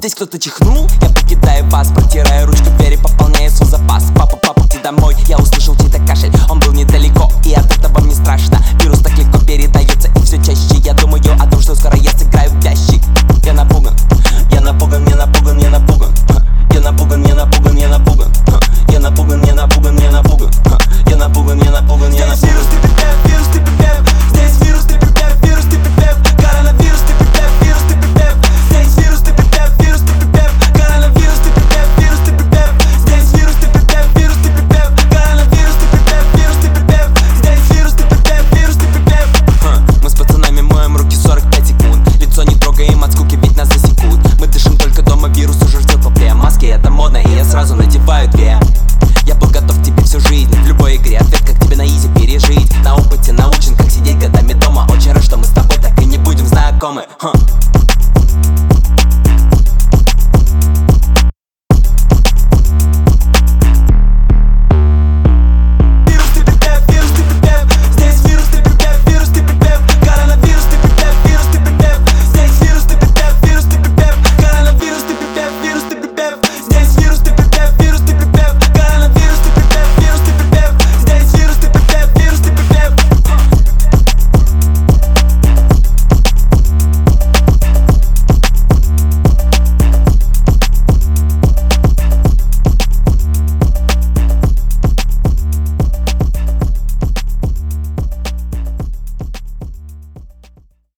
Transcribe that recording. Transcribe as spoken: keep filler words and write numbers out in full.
здесь кто-то чихнул? Я покидаю вас, протираю ручку двери, пополняю свой запас. Папа, папа, ты домой, я услышал чей-то кашель. Он был не